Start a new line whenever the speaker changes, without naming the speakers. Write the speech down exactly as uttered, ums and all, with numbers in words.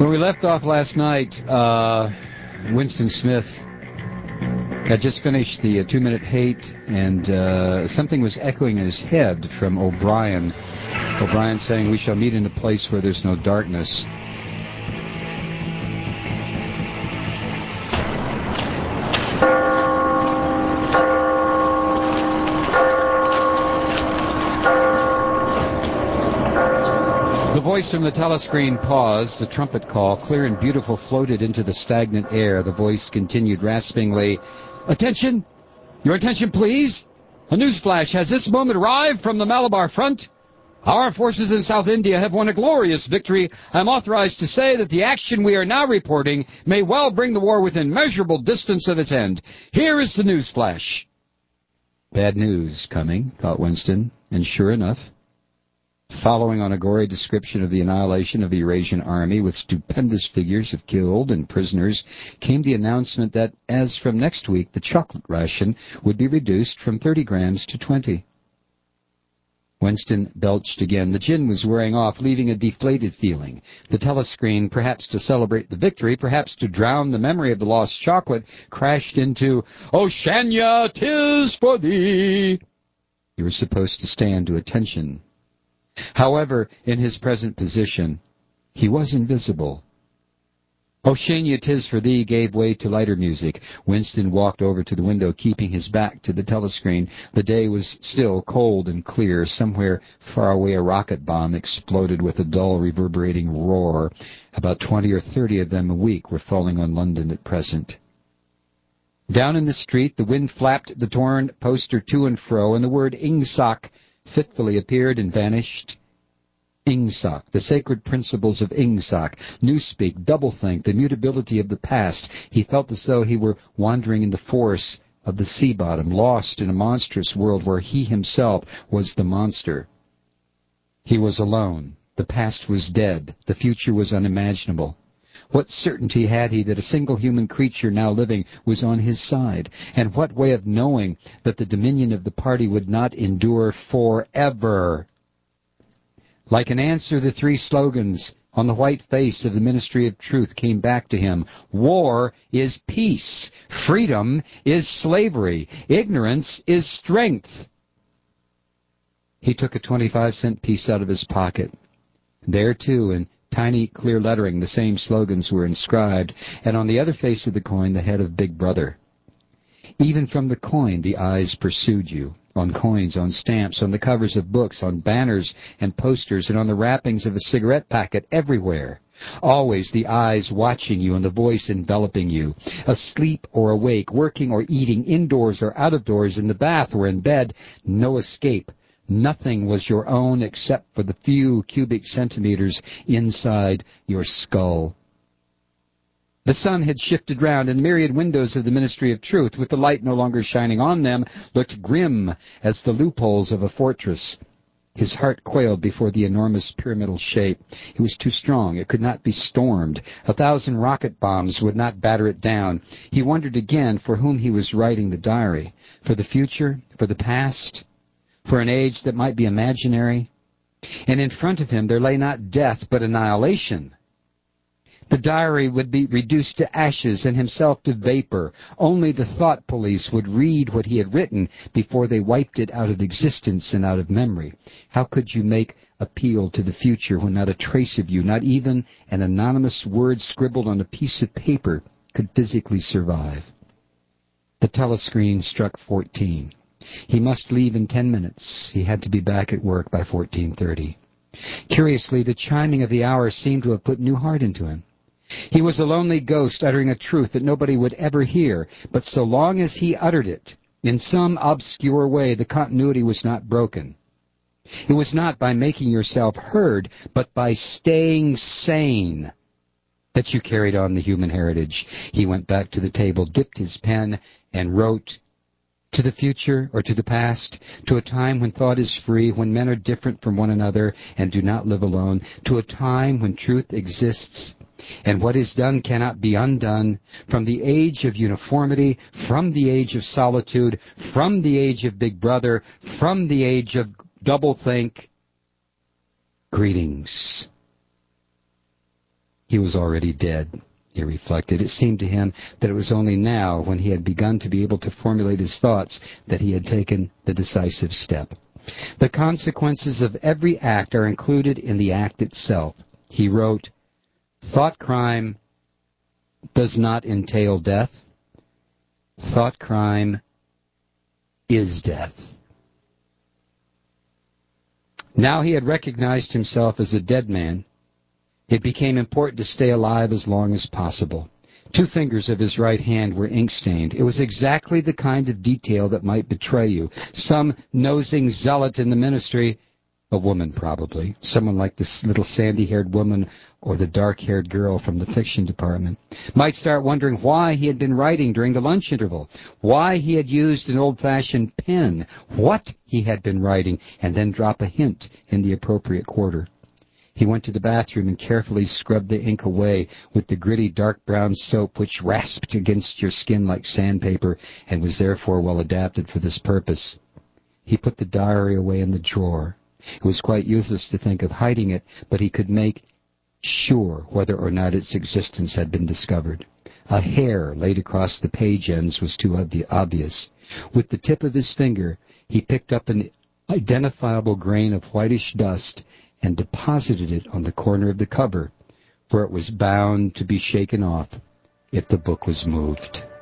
When we left off last night, uh, Winston Smith had just finished the uh, two-minute hate, and uh, something was echoing in his head from O'Brien. O'Brien saying, "We shall meet in a place where there's no darkness." The voice from the telescreen paused. The trumpet call, clear and beautiful, floated into the stagnant air. The voice continued raspingly, "Attention! Your attention, please! A news flash has this moment arrived from the Malabar front. Our forces in South India have won a glorious victory. I am authorized to say that the action we are now reporting may well bring the war within measurable distance of its end. Here is the news flash." Bad news coming, thought Winston, and sure enough, following on a gory description of the annihilation of the Eurasian army with stupendous figures of killed and prisoners, came the announcement that, as from next week, the chocolate ration would be reduced from thirty grams to twenty. Winston belched again. The gin was wearing off, leaving a deflated feeling. The telescreen, perhaps to celebrate the victory, perhaps to drown the memory of the lost chocolate, crashed into, "Oceania, 'tis for thee." You were supposed to stand to attention. However, in his present position, he was invisible. "Oceania, 'tis for thee" gave way to lighter music. Winston walked over to the window, keeping his back to the telescreen. The day was still cold and clear. Somewhere far away a rocket bomb exploded with a dull, reverberating roar. About twenty or thirty of them a week were falling on London at present. Down in the street, the wind flapped the torn poster to and fro, and the word Ingsoc fitfully appeared and vanished. Ingsoc, the sacred principles of Ingsoc, newspeak, doublethink, the mutability of the past. He felt as though he were wandering in the force of the sea bottom, lost in a monstrous world where he himself was the monster. He was alone. The past was dead. The future was unimaginable. What certainty had he that a single human creature now living was on his side? And what way of knowing that the dominion of the party would not endure forever? Like an answer, the three slogans on the white face of the Ministry of Truth came back to him. War is peace. Freedom is slavery. Ignorance is strength. He took a twenty-five cent piece out of his pocket. There, too, in tiny, clear lettering, the same slogans were inscribed, and on the other face of the coin, the head of Big Brother. Even from the coin, the eyes pursued you. On coins, on stamps, on the covers of books, on banners and posters, and on the wrappings of a cigarette packet, everywhere. Always the eyes watching you and the voice enveloping you. Asleep or awake, working or eating, indoors or out of doors, in the bath or in bed, no escape. Nothing was your own except for the few cubic centimeters inside your skull. The sun had shifted round, and myriad windows of the Ministry of Truth, with the light no longer shining on them, looked grim as the loopholes of a fortress. His heart quailed before the enormous pyramidal shape. It was too strong. It could not be stormed. A thousand rocket bombs would not batter it down. He wondered again for whom he was writing the diary. For the future? For the past? For an age that might be imaginary? And in front of him there lay not death, but annihilation. The diary would be reduced to ashes and himself to vapor. Only the thought police would read what he had written before they wiped it out of existence and out of memory. How could you make appeal to the future when not a trace of you, not even an anonymous word scribbled on a piece of paper, could physically survive? The telescreen struck fourteen. He must leave in ten minutes. He had to be back at work by fourteen thirty. Curiously, the chiming of the hour seemed to have put new heart into him. He was a lonely ghost uttering a truth that nobody would ever hear, but so long as he uttered it, in some obscure way, the continuity was not broken. It was not by making yourself heard, but by staying sane, that you carried on the human heritage. He went back to the table, dipped his pen, and wrote, "To the future or to the past, to a time when thought is free, when men are different from one another and do not live alone, to a time when truth exists and what is done cannot be undone, from the age of uniformity, from the age of solitude, from the age of Big Brother, from the age of doublethink, greetings." He was already dead, he reflected. It seemed to him that it was only now, when he had begun to be able to formulate his thoughts, that he had taken the decisive step. The consequences of every act are included in the act itself. He wrote, "Thought crime does not entail death. Thought crime is death." Now he had recognized himself as a dead man. It became important to stay alive as long as possible. Two fingers of his right hand were ink-stained. It was exactly the kind of detail that might betray you. Some nosing zealot in the ministry, a woman probably, someone like this little sandy-haired woman or the dark-haired girl from the fiction department, might start wondering why he had been writing during the lunch interval, why he had used an old-fashioned pen, what he had been writing, and then drop a hint in the appropriate quarter. He went to the bathroom and carefully scrubbed the ink away with the gritty dark brown soap which rasped against your skin like sandpaper and was therefore well adapted for this purpose. He put the diary away in the drawer. It was quite useless to think of hiding it, but he could make sure whether or not its existence had been discovered. A hair laid across the page ends was too obvious. With the tip of his finger, he picked up an identifiable grain of whitish dust and deposited it on the corner of the cover, where it was bound to be shaken off if the book was moved.